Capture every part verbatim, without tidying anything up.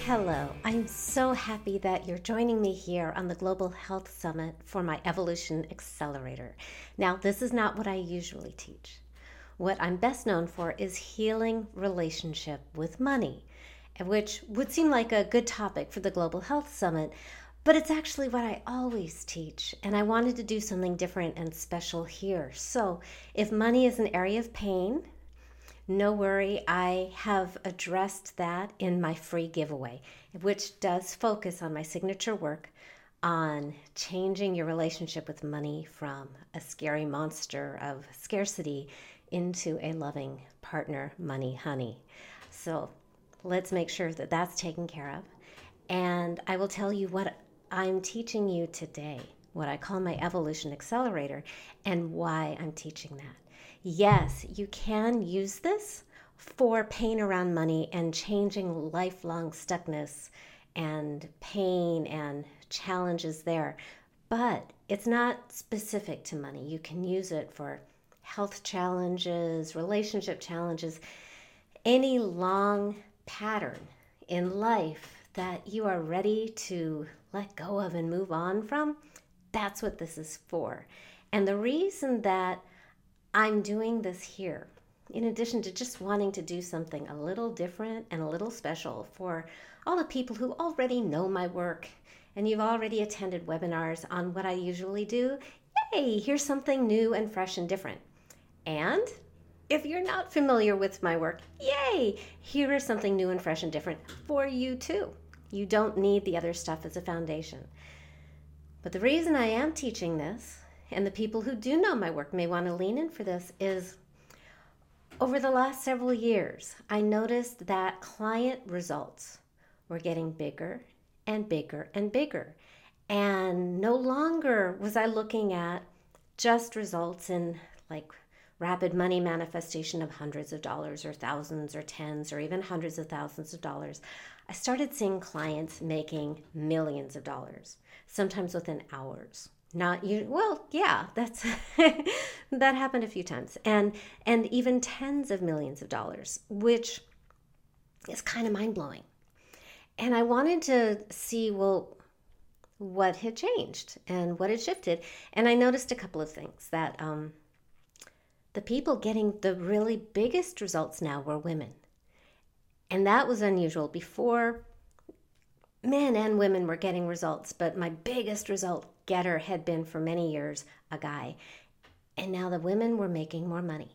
Hello, I'm so happy that you're joining me here on the Global Health Summit for my Evolution Accelerator. Now, this is not what I usually teach. What I'm best known for is healing relationship with money, which would seem like a good topic for the Global Health Summit, but it's actually what I always teach, and I wanted to do something different and special here. So, if money is an area of pain, no worry, I have addressed that in my free giveaway, which does focus on my signature work on changing your relationship with money from a scary monster of scarcity into a loving partner, money, honey. So let's make sure that that's taken care of. And I will tell you what I'm teaching you today, what I call my Evolution Accelerator, and why I'm teaching that. Yes, you can use this for pain around money and changing lifelong stuckness and pain and challenges there. But it's not specific to money. You can use it for health challenges, relationship challenges, any long pattern in life that you are ready to let go of and move on from. That's what this is for. And the reason that I'm doing this here, in addition to just wanting to do something a little different and a little special for all the people who already know my work and you've already attended webinars on what I usually do, yay, here's something new and fresh and different. And if you're not familiar with my work, yay, here is something new and fresh and different for you too. You don't need the other stuff as a foundation. But the reason I am teaching this, and the people who do know my work may want to lean in for this, is over the last several years, I noticed that client results were getting bigger and bigger and bigger. And no longer was I looking at just results in like rapid money manifestation of hundreds of dollars or thousands or tens or even hundreds of thousands of dollars. I started seeing clients making millions of dollars, sometimes within hours. Not you. Well, yeah, that's that happened a few times, and and even tens of millions of dollars, which is kind of mind blowing. And I wanted to see, well, what had changed and what had shifted. And I noticed a couple of things that um, the people getting the really biggest results now were women, and that was unusual. Before, men and women were getting results, but my biggest result getter had been for many years a guy. And now the women were making more money.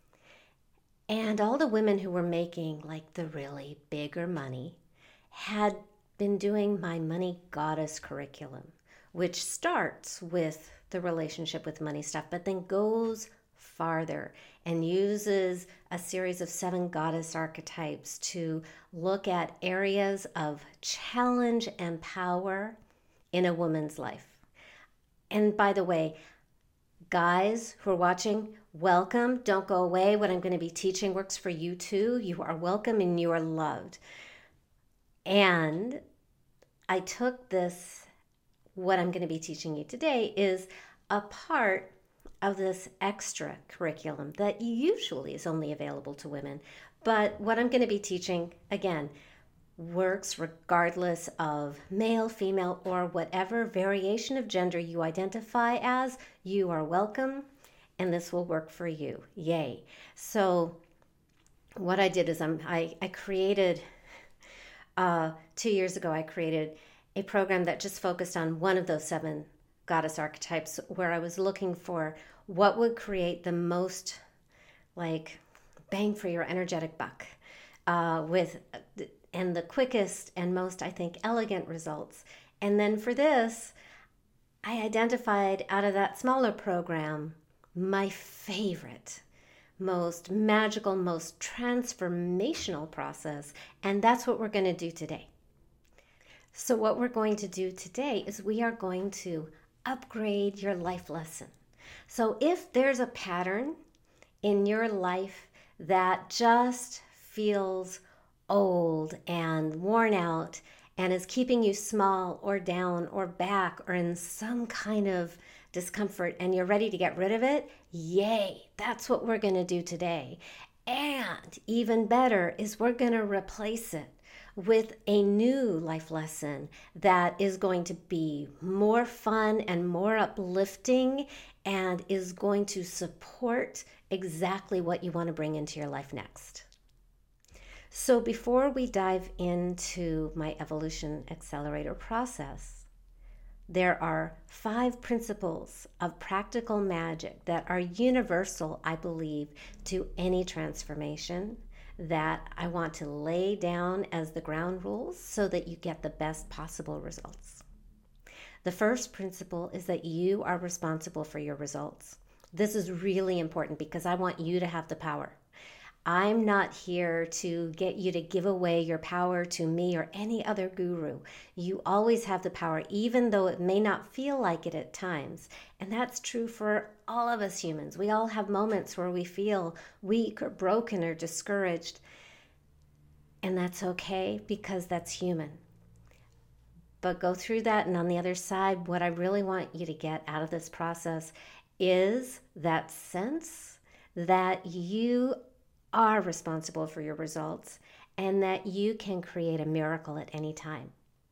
And all the women who were making like the really bigger money had been doing my Money Goddess curriculum, which starts with the relationship with money stuff, but then goes farther and uses a series of seven goddess archetypes to look at areas of challenge and power in a woman's life. And by the way, guys who are watching, welcome. Don't go away. What I'm going to be teaching works for you too. You are welcome and you are loved. And I took this, what I'm going to be teaching you today is a part of this extra curriculum that usually is only available to women. But what I'm going to be teaching, again, works regardless of male, female, or whatever variation of gender you identify as. You are welcome, and this will work for you. Yay. So what I did is I'm, I, I created, uh, two years ago, I created a program that just focused on one of those seven goddess archetypes, where I was looking for what would create the most like bang for your energetic buck uh, with and the quickest and most, I think, elegant results. And then for this, I identified out of that smaller program my favorite, most magical, most transformational process. And that's what we're going to do today. So what we're going to do today is we are going to upgrade your life lesson. So if there's a pattern in your life that just feels old and worn out and is keeping you small or down or back or in some kind of discomfort and you're ready to get rid of it, yay, that's what we're going to do today. And even better is we're going to replace it with a new life lesson that is going to be more fun and more uplifting and is going to support exactly what you want to bring into your life next. So before we dive into my Evolution Accelerator process, there are five principles of practical magic that are universal, I believe, to any transformation that I want to lay down as the ground rules so that you get the best possible results. The first principle is that you are responsible for your results. This is really important because I want you to have the power. I'm not here to get you to give away your power to me or any other guru. You always have the power, even though it may not feel like it at times. And that's true for all of us humans. We all have moments where we feel weak or broken or discouraged. And that's okay because that's human. But go through that, and on the other side, what I really want you to get out of this process is that sense that you are responsible for your results and that you can create a miracle at any time.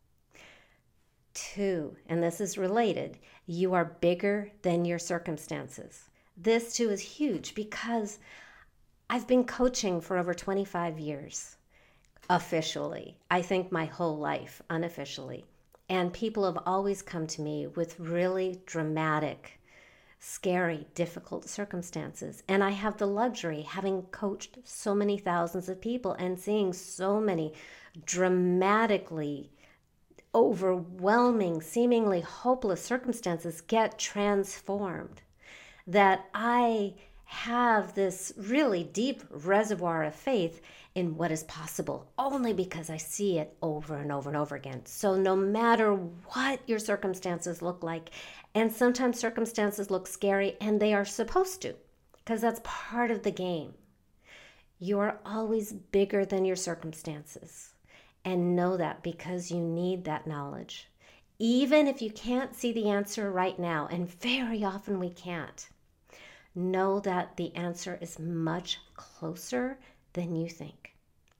Two, and this is related, you are bigger than your circumstances. This too is huge because I've been coaching for over twenty-five years, officially. I think my whole life, unofficially. And people have always come to me with really dramatic, scary, difficult circumstances. And I have the luxury, having coached so many thousands of people and seeing so many dramatically overwhelming, seemingly hopeless circumstances get transformed, that I have this really deep reservoir of faith in what is possible only because I see it over and over and over again. So no matter what your circumstances look like, and sometimes circumstances look scary, and they are supposed to, because that's part of the game. You are always bigger than your circumstances. And know that because you need that knowledge. Even if you can't see the answer right now, and very often we can't, know that the answer is much closer than you think.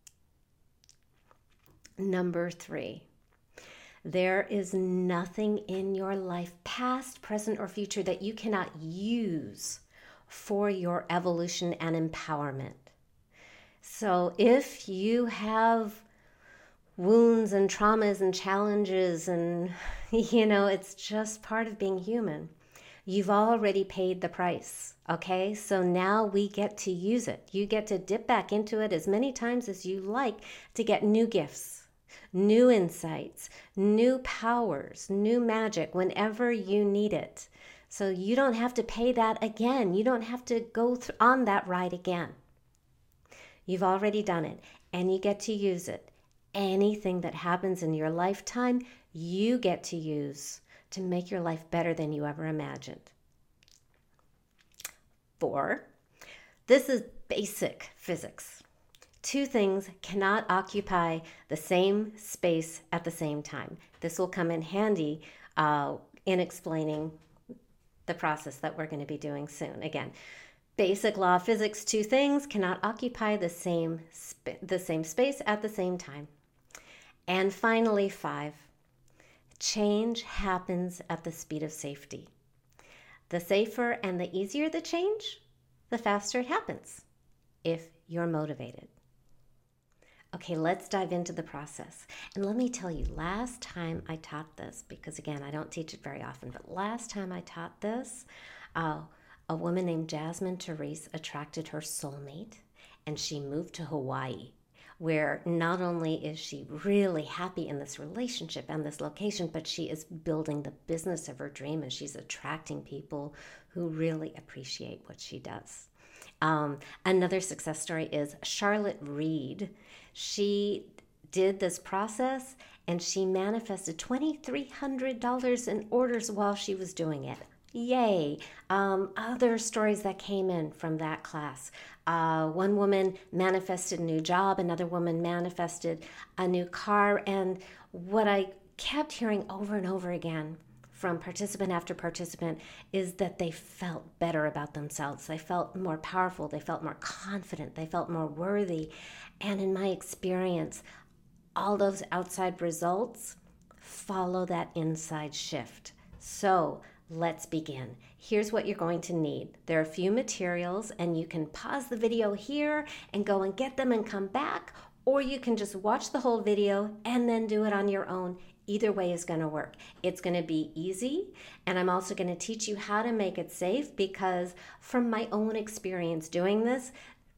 Number three, there is nothing in your life, past, present, or future, that you cannot use for your evolution and empowerment. So if you have wounds and traumas and challenges and, you know, it's just part of being human, you've already paid the price, okay? So now we get to use it. You get to dip back into it as many times as you like to get new gifts, new insights, new powers, new magic whenever you need it. So you don't have to pay that again. You don't have to go th- on that ride again. You've already done it, and you get to use it. Anything that happens in your lifetime, you get to use to make your life better than you ever imagined. Four, this is basic physics. Two things cannot occupy the same space at the same time. This will come in handy uh, in explaining the process that we're going to be doing soon. Again, basic law of physics, two things cannot occupy the same sp- the same space at the same time. And finally, five, change happens at the speed of safety. The safer and the easier the change, the faster it happens, if you're motivated. Okay, let's dive into the process. And let me tell you, last time I taught this, because again, I don't teach it very often, but last time I taught this, uh, a woman named Jasmine Therese attracted her soulmate, and she moved to Hawaii, where not only is she really happy in this relationship and this location, but she is building the business of her dream, and she's attracting people who really appreciate what she does. Um, another success story is Charlotte Reed. She did this process, and she manifested two thousand three hundred dollars in orders while she was doing it. Yay. Um, other stories that came in from that class. Uh, one woman manifested a new job. Another woman manifested a new car. And what I kept hearing over and over again from participant after participant is that they felt better about themselves. They felt more powerful. They felt more confident. They felt more worthy. And in my experience, all those outside results, follow that inside shift. So let's begin. Here's what you're going to need. There are a few materials, and you can pause the video here and go and get them and come back, or you can just watch the whole video and then do it on your own. Either way is going to work. It's going to be easy, and I'm also going to teach you how to make it safe, because from my own experience doing this,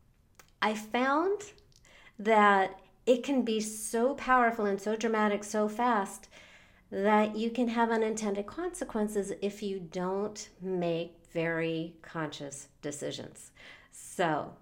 I found that it can be so powerful and so dramatic so fast that you can have unintended consequences if you don't make very conscious decisions. So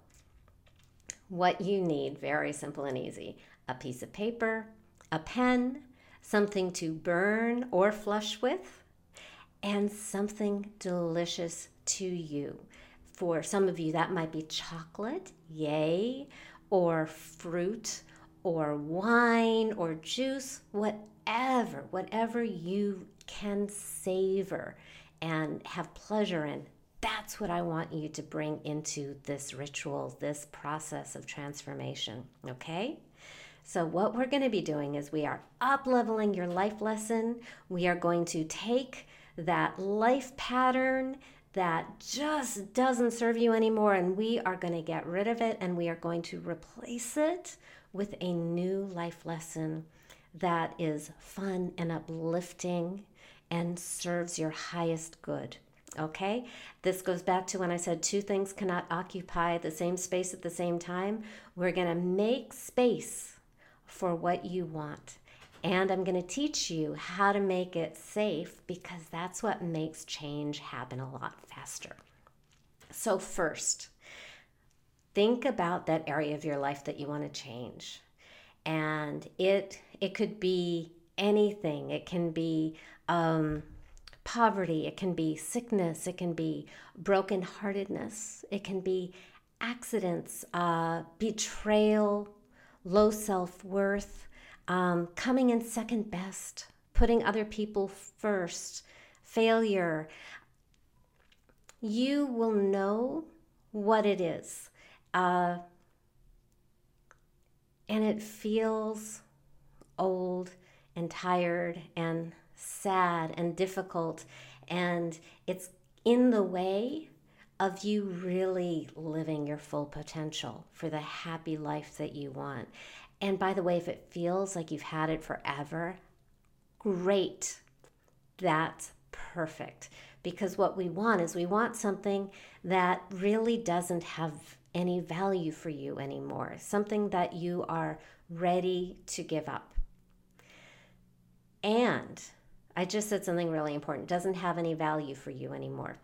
what you need, very simple and easy: a piece of paper, a pen, something to burn or flush with, and something delicious to you. For some of you, that might be chocolate, yay, or fruit, or wine, or juice, whatever, whatever you can savor and have pleasure in. That's what I want you to bring into this ritual, this process of transformation, okay? So what we're going to be doing is we are up-leveling your life lesson. We are going to take that life pattern that just doesn't serve you anymore, and we are going to get rid of it, and we are going to replace it with a new life lesson that is fun and uplifting and serves your highest good. Okay? This goes back to when I said two things cannot occupy the same space at the same time. We're going to make space for what you want. And I'm going to teach you how to make it safe, because that's what makes change happen a lot faster. So first, think about that area of your life that you want to change. And it it could be anything. It can be um, poverty. It can be sickness. It can be brokenheartedness. It can be accidents, uh, betrayal, low self-worth, um, coming in second best, putting other people first, failure. You will know what it is. Uh, and it feels old and tired and sad and difficult, and it's in the way of you really living your full potential for the happy life that you want. And by the way, if it feels like you've had it forever, great. That's perfect. Because what we want is we want something that really doesn't have any value for you anymore, something that you are ready to give up. And I just said something really important, doesn't have any value for you anymore.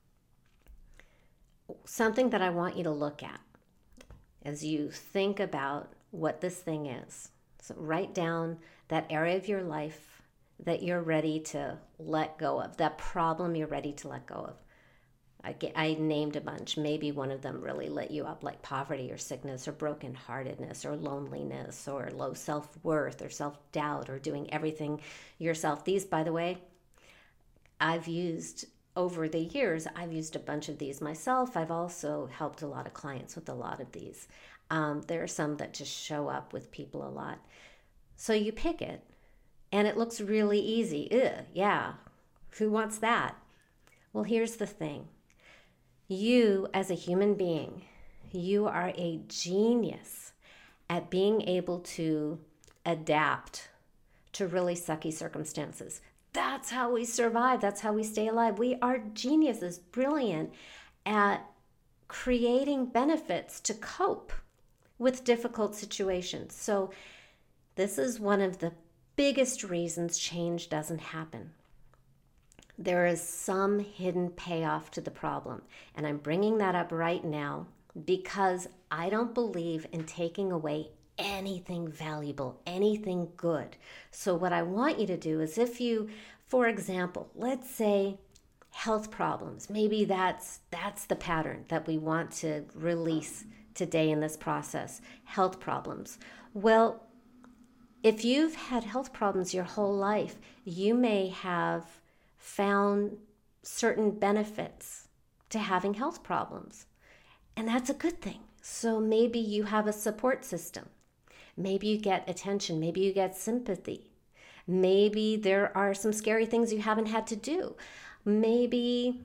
Something that I want you to look at as you think about what this thing is. So write down that area of your life that you're ready to let go of, that problem you're ready to let go of. I, get, I named a bunch. Maybe one of them really lit you up, like poverty or sickness or brokenheartedness or loneliness or low self-worth or self-doubt or doing everything yourself. These, by the way, I've used over the years. I've used a bunch of these myself. I've also helped a lot of clients with a lot of these. Um, there are some that just show up with people a lot. So you pick it, and it looks really easy. Ugh, yeah, who wants that? Well, here's the thing. You, as a human being, you are a genius at being able to adapt to really sucky circumstances. That's how we survive. That's how we stay alive. We are geniuses, brilliant at creating benefits to cope with difficult situations. So this is one of the biggest reasons change doesn't happen. There is some hidden payoff to the problem. And I'm bringing that up right now because I don't believe in taking away anything valuable, anything good. So what I want you to do is, if you, for example, let's say health problems, maybe that's that's the pattern that we want to release today in this process, health problems. Well, if you've had health problems your whole life, you may have found certain benefits to having health problems. And that's a good thing. So maybe you have a support system. Maybe you get attention. Maybe you get sympathy. Maybe there are some scary things you haven't had to do. Maybe,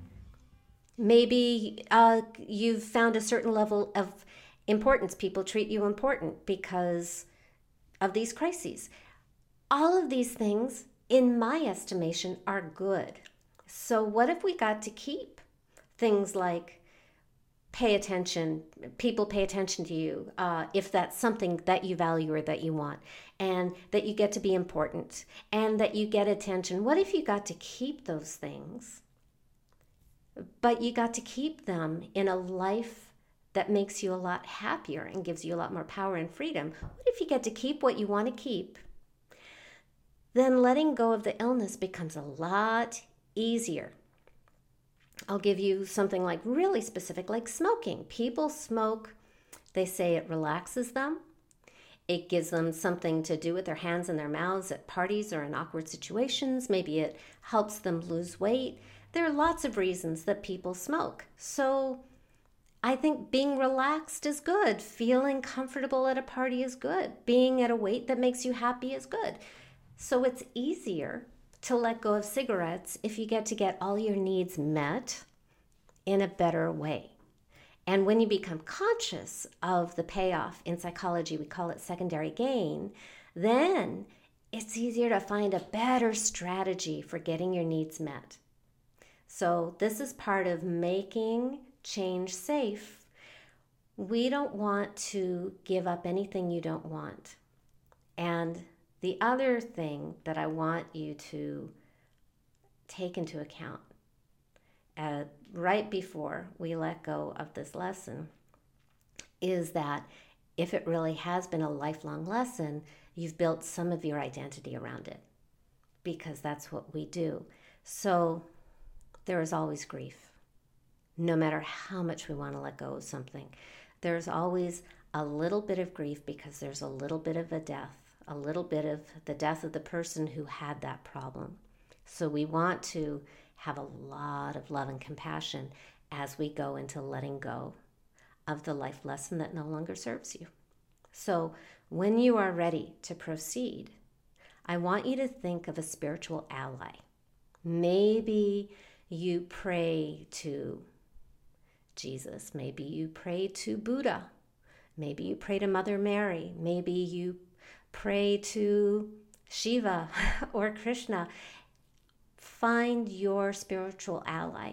maybe uh, you've found a certain level of importance. People treat you important because of these crises. All of these things, in my estimation, are good. So what if we got to keep things like pay attention, people pay attention to you, uh, if that's something that you value or that you want, and that you get to be important, and that you get attention? What if you got to keep those things, but you got to keep them in a life that makes you a lot happier and gives you a lot more power and freedom? What if you get to keep what you want to keep? Then letting go of the illness becomes a lot easier. I'll give you something like really specific, like smoking. People smoke, they say it relaxes them. It gives them something to do with their hands and their mouths at parties or in awkward situations. Maybe it helps them lose weight. There are lots of reasons that people smoke. So I think being relaxed is good. Feeling comfortable at a party is good. Being at a weight that makes you happy is good. So it's easier to let go of cigarettes if you get to get all your needs met in a better way. And when you become conscious of the payoff, in psychology we call it secondary gain, then it's easier to find a better strategy for getting your needs met. So this is part of making change safe. We don't want to give up anything you don't want. And the other thing that I want you to take into account uh, right before we let go of this lesson is that if it really has been a lifelong lesson, you've built some of your identity around it, because that's what we do. So there is always grief. No matter how much we want to let go of something, there's always a little bit of grief because there's a little bit of a death. A little bit of the death of the person who had that problem. So we want to have a lot of love and compassion as we go into letting go of the life lesson that no longer serves you. So when you are ready to proceed, I want you to think of a spiritual ally. Maybe you pray to Jesus. Maybe you pray to Buddha. Maybe you pray to Mother Mary. Maybe you pray to Shiva or Krishna. Find your spiritual ally.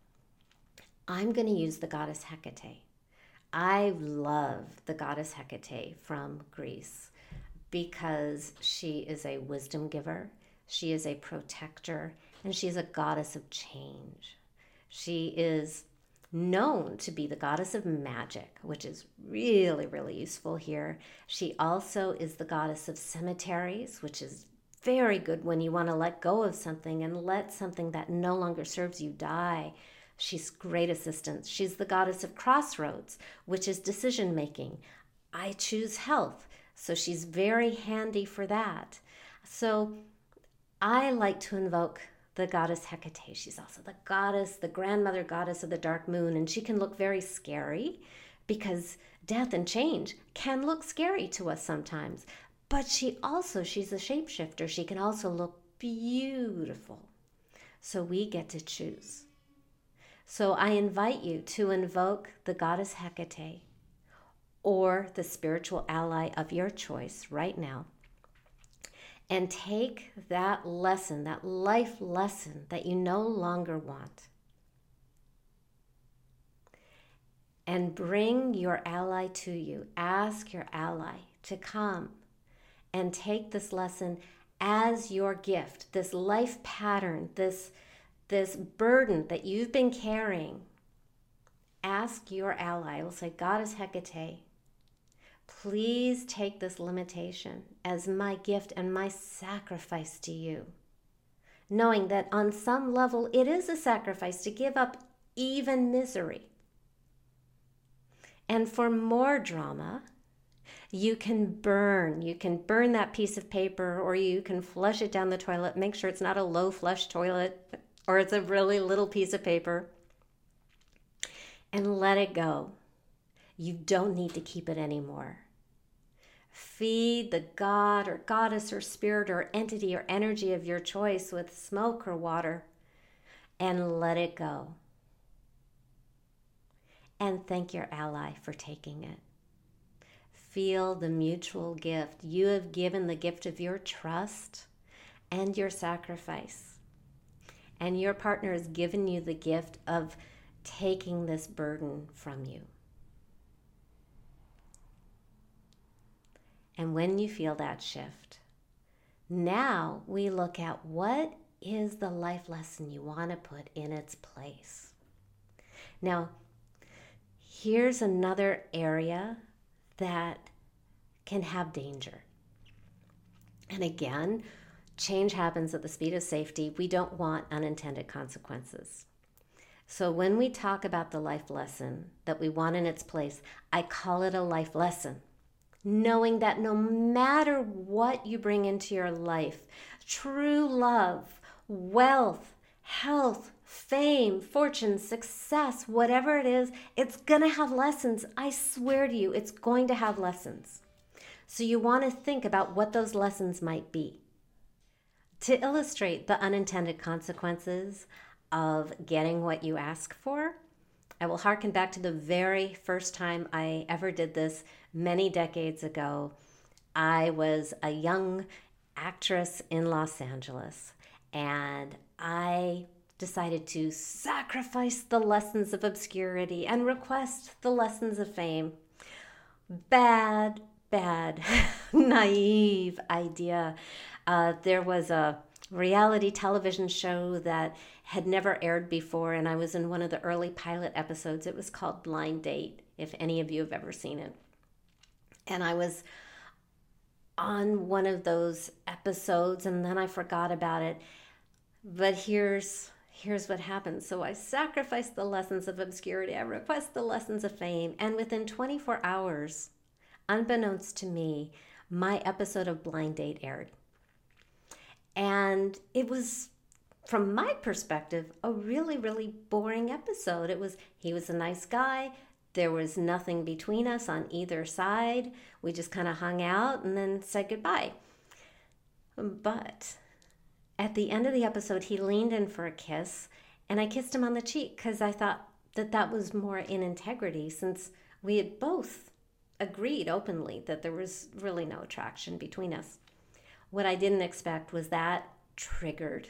I'm going to use the goddess Hecate. I love the goddess Hecate from Greece because she is a wisdom giver, she is a protector, and she is a goddess of change. She is known to be the goddess of magic, which is really, really useful here. She also is the goddess of cemeteries, which is very good when you want to let go of something and let something that no longer serves you die. She's great assistance. She's the goddess of crossroads, which is decision making. I choose health, so she's very handy for that. So I like to invoke the goddess Hecate. She's also the goddess, the grandmother goddess of the dark moon, and she can look very scary because death and change can look scary to us sometimes. But she also, she's a shapeshifter. She can also look beautiful. So we get to choose. So I invite you to invoke the goddess Hecate or the spiritual ally of your choice right now, and take that lesson, that life lesson that you no longer want, and bring your ally to you. Ask your ally to come and take this lesson as your gift, this life pattern, this, this burden that you've been carrying. Ask your ally. We'll say, Goddess Hecate, please take this limitation as my gift and my sacrifice to you. Knowing that on some level it is a sacrifice to give up even misery. And for more drama, you can burn. You can burn that piece of paper, or you can flush it down the toilet. Make sure it's not a low flush toilet, or it's a really little piece of paper. And let it go. You don't need to keep it anymore. Feed the god or goddess or spirit or entity or energy of your choice with smoke or water and let it go. And thank your ally for taking it. Feel the mutual gift. You have given the gift of your trust and your sacrifice. And your partner has given you the gift of taking this burden from you. And when you feel that shift, now we look at what is the life lesson you want to put in its place. Now, here's another area that can have danger. And again, change happens at the speed of safety. We don't want unintended consequences. So when we talk about the life lesson that we want in its place, I call it a life lesson. Knowing that no matter what you bring into your life, true love, wealth, health, fame, fortune, success, whatever it is, it's going to have lessons. I swear to you, it's going to have lessons. So you want to think about what those lessons might be. To illustrate the unintended consequences of getting what you ask for, I will hearken back to the very first time I ever did this many decades ago. I was a young actress in Los Angeles, and I decided to sacrifice the lessons of obscurity and request the lessons of fame. Bad, bad, naive idea. Uh, there was a reality television show that had never aired before, and I was in one of the early pilot episodes. It was called Blind Date, if any of you have ever seen it. And I was on one of those episodes, and then I forgot about it. But here's here's what happened. So I sacrificed the lessons of obscurity. I request the lessons of fame. And within twenty-four hours, unbeknownst to me, my episode of Blind Date aired. And it was, from my perspective, a really, really boring episode. It was, he was a nice guy. There was nothing between us on either side. We just kind of hung out and then said goodbye. But at the end of the episode, he leaned in for a kiss, and I kissed him on the cheek because I thought that that was more in integrity, since we had both agreed openly that there was really no attraction between us. What I didn't expect was that triggered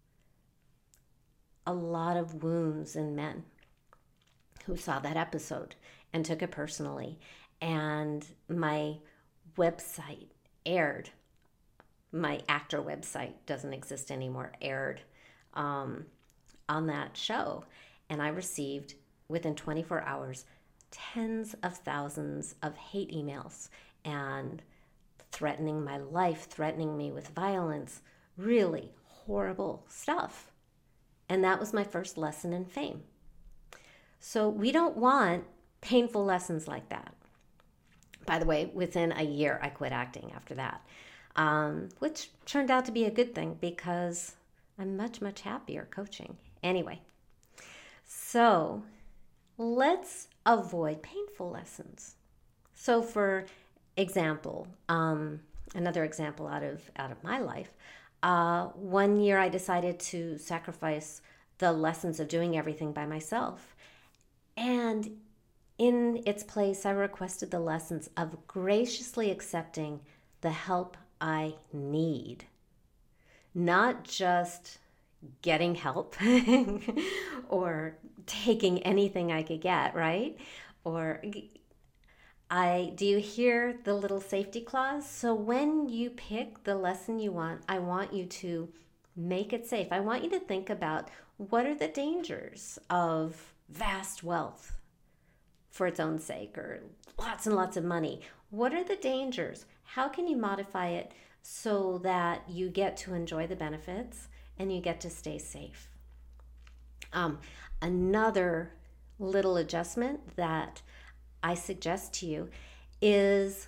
a lot of wounds in men who saw that episode and took it personally. And my website aired, my actor website doesn't exist anymore, aired um, on that show. And I received, within twenty-four hours, tens of thousands of hate emails and threatening my life, threatening me with violence, really horrible stuff. And that was my first lesson in fame. So we don't want painful lessons like that. By the way, within a year, I quit acting after that, um, which turned out to be a good thing because I'm much, much happier coaching. Anyway, so let's avoid painful lessons. So for example, um, another example out of out of my life, uh, one year I decided to sacrifice the lessons of doing everything by myself. And in its place, I requested the lessons of graciously accepting the help I need. Not just getting help or taking anything I could get, right? Or I do you hear the little safety clause? So when you pick the lesson you want, I want you to make it safe. I want you to think about, what are the dangers of vast wealth for its own sake, or lots and lots of money? What are the dangers? How can you modify it so that you get to enjoy the benefits and you get to stay safe? Um, another little adjustment that I suggest to you is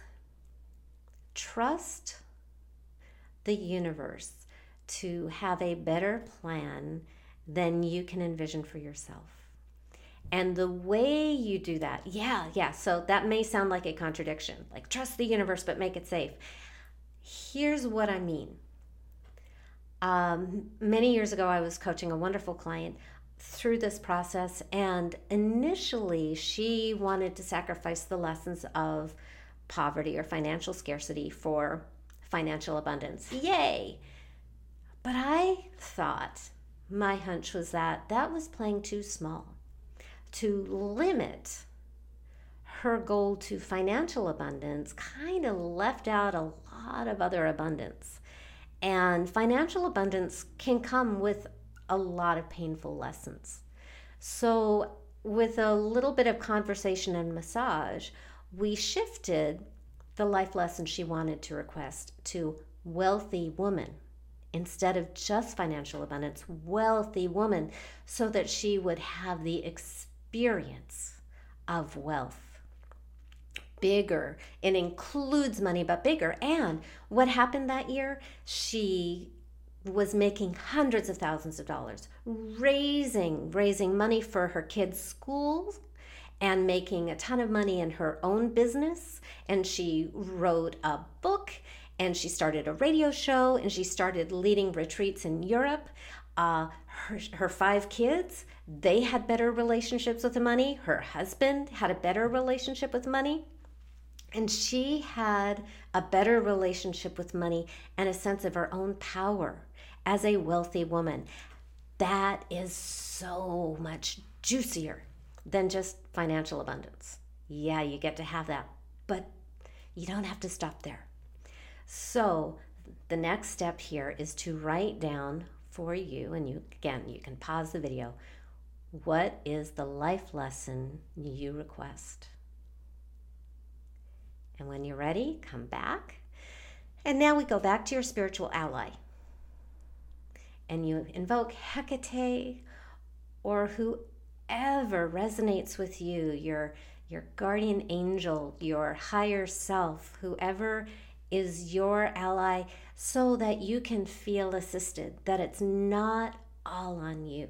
trust the universe to have a better plan than you can envision for yourself. And the way you do that, yeah, yeah, so that may sound like a contradiction, like trust the universe but make it safe. Here's what I mean. Um, many years ago, I was coaching a wonderful client through this process, and initially she wanted to sacrifice the lessons of poverty or financial scarcity for financial abundance. Yay! But I thought, my hunch was that that was playing too small. To limit her goal to financial abundance kind of left out a lot of other abundance. And financial abundance can come with a lot of painful lessons. So, with a little bit of conversation and massage, we shifted the life lesson she wanted to request to wealthy woman instead of just financial abundance, wealthy woman, so that she would have the experience of wealth. Bigger. It includes money, but bigger. And what happened that year? She was making hundreds of thousands of dollars, raising, raising money for her kids' schools and making a ton of money in her own business. And she wrote a book and she started a radio show and she started leading retreats in Europe. Uh, her, her five kids, they had better relationships with the money. Her husband had a better relationship with money. And she had a better relationship with money and a sense of her own power as a wealthy woman. That is so much juicier than just financial abundance. Yeah, you get to have that, but you don't have to stop there. So the next step here is to write down for you, and you again, you can pause the video, what is the life lesson you request? And when you're ready, come back. And now we go back to your spiritual ally. And you invoke Hecate or whoever resonates with you, your, your guardian angel, your higher self, whoever is your ally, so that you can feel assisted, that it's not all on you.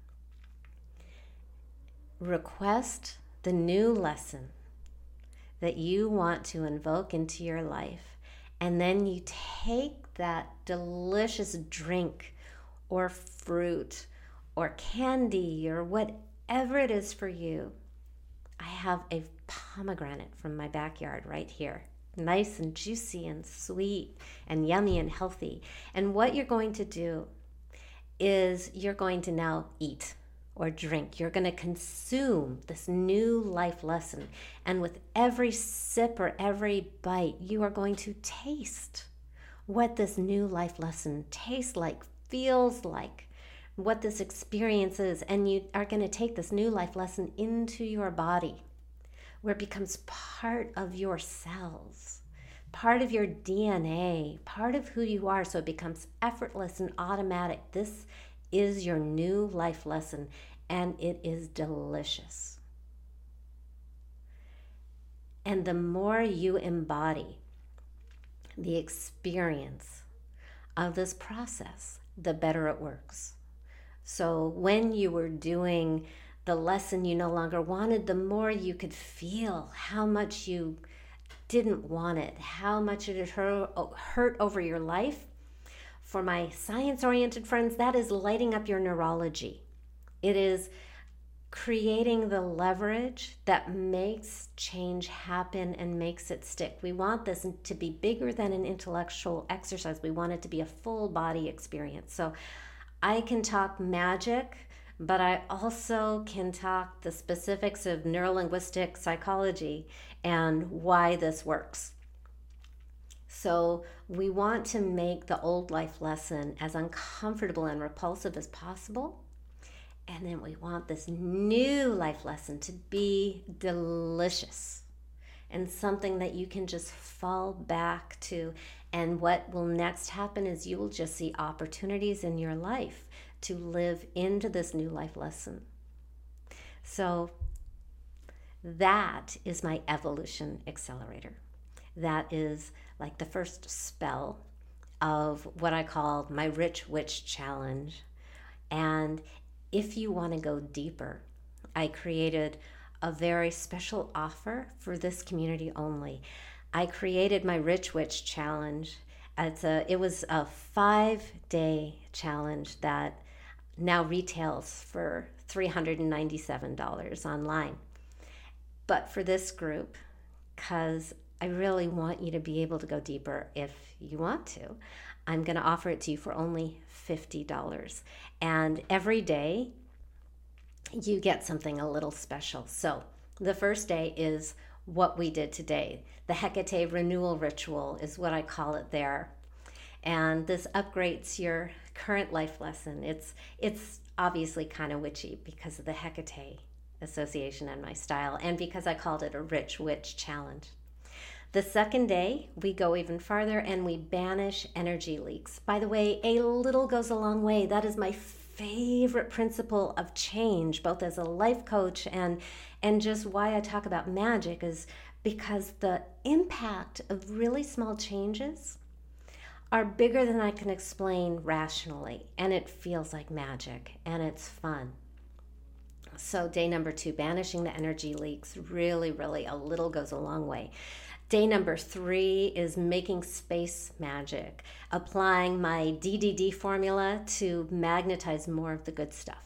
Request the new lesson that you want to invoke into your life, and then you take that delicious drink or fruit or candy or whatever it is for you. I have a pomegranate from my backyard right here, nice and juicy and sweet and yummy and healthy. And what you're going to do is you're going to now eat or drink. You're going to consume this new life lesson. And with every sip or every bite, you are going to taste what this new life lesson tastes like, feels like, what this experience is. And you are going to take this new life lesson into your body, where it becomes part of your cells, part of your D N A, part of who you are. So it becomes effortless and automatic. This is your new life lesson, and it is delicious. And the more you embody the experience of this process, the better it works. So when you were doing the lesson you no longer wanted, the more you could feel how much you didn't want it, how much it hurt, hurt over your life. For my science-oriented friends, that is lighting up your neurology. It is creating the leverage that makes change happen and makes it stick. We want this to be bigger than an intellectual exercise. We want it to be a full body experience. So I can talk magic, but I also can talk the specifics of neurolinguistic psychology and why this works. So we want to make the old life lesson as uncomfortable and repulsive as possible. And then we want this new life lesson to be delicious and something that you can just fall back to. And what will next happen is you will just see opportunities in your life to live into this new life lesson. So that is my evolution accelerator. That is like the first spell of what I call my Rich Witch Challenge. And if you want to go deeper I created a very special offer for this community only. I created my Rich Witch Challenge. It's a, it was a five-day challenge that now retails for three hundred ninety-seven dollars online. But for this group, because I really want you to be able to go deeper if you want to, I'm going to offer it to you for only fifty dollars. And every day, you get something a little special. So the first day is what we did today. The Hecate Renewal Ritual is what I call it there. And this upgrades your current life lesson. It's it's obviously kind of witchy because of the Hecate association and my style, and because I called it a Rich Witch Challenge. The second day, we go even farther and we banish energy leaks. By the way, a little goes a long way. That is my favorite principle of change, both as a life coach and and just why I talk about magic, is because the impact of really small changes are bigger than I can explain rationally, and it feels like magic and it's fun. So day number two, banishing the energy leaks, really, really a little goes a long way. Day number three is making space magic, applying my D D D formula to magnetize more of the good stuff.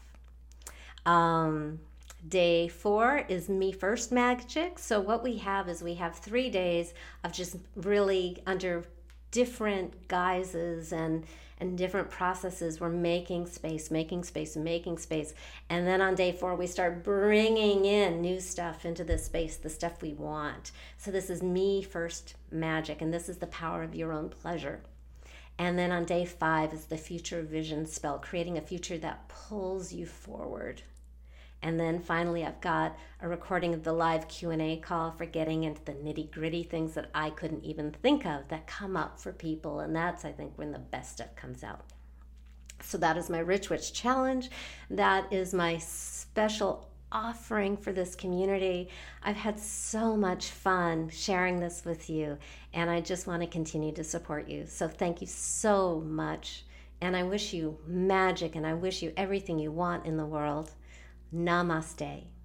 Um, day four is me first magic. So what we have is we have three days of just really under different guises and and different processes. We're making space, making space, making space. And then on day four, we start bringing in new stuff into this space, the stuff we want. So this is me first magic, and this is the power of your own pleasure. And then on day five is the future vision spell, creating a future that pulls you forward. And then finally, I've got a recording of the live Q and A call for getting into the nitty-gritty things that I couldn't even think of that come up for people. And that's, I think, when the best stuff comes out. So that is my Rich Witch Challenge. That is my special offering for this community. I've had so much fun sharing this with you, and I just want to continue to support you. So thank you so much. And I wish you magic, and I wish you everything you want in the world. Namaste.